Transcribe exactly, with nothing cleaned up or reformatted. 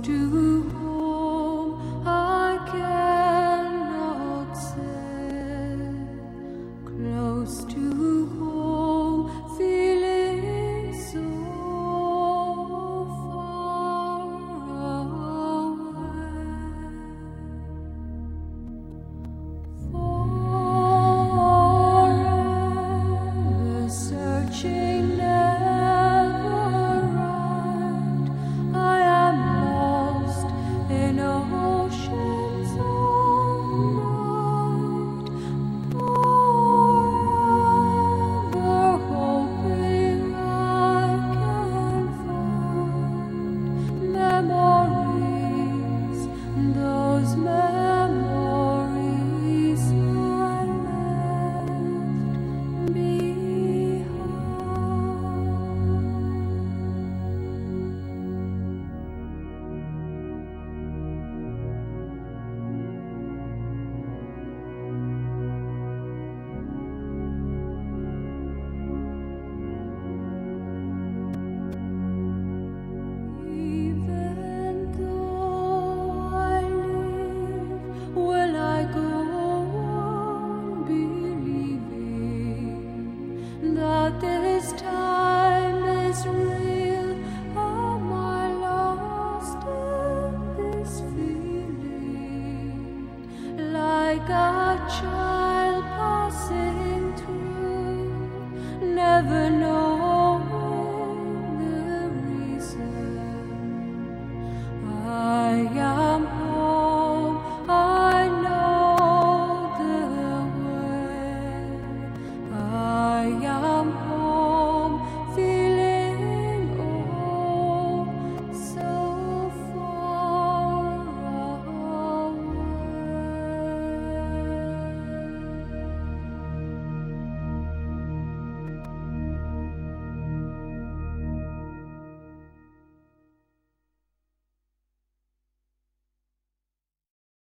to home I cannot say, close to home feeling so far away. Forever searching never right, I am lost in oceans of night. Forever hoping I can find memories, those memories I left behind. Even though I live, will I go on believing that this time is real? Am I lost in this feeling, like a child